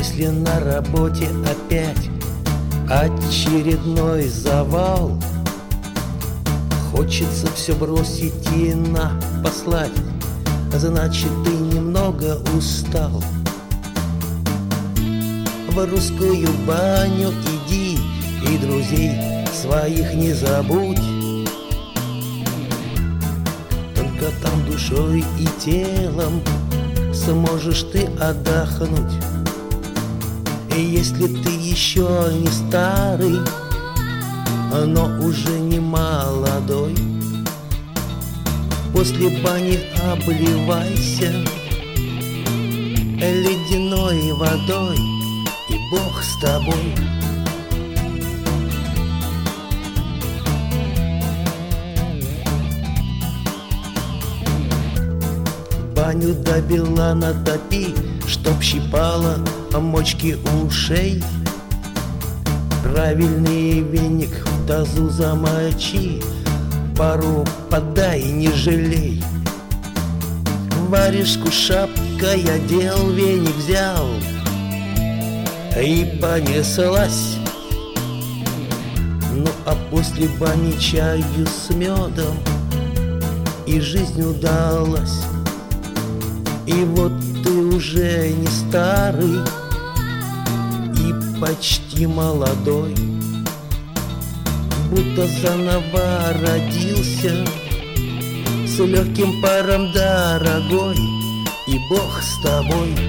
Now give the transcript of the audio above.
Если на работе опять очередной завал, хочется все бросить и послать, значит, ты немного устал. В русскую баню иди и друзей своих не забудь. Только там душой и телом сможешь ты отдохнуть. И если ты еще не старый, но уже не молодой, после бани обливайся ледяной водой, и Бог с тобой. Баню до бела натопи, чтоб щипало мочки ушей. Правильный веник в тазу замочи, пару подай, не жалей. Варежку шапкой одел, веник взял и понеслась. Ну а после бани чаю с медом, и жизнь удалась. И вот ты уже не старый и почти молодой, будто заново родился, с легким паром, дорогой, и Бог с тобой.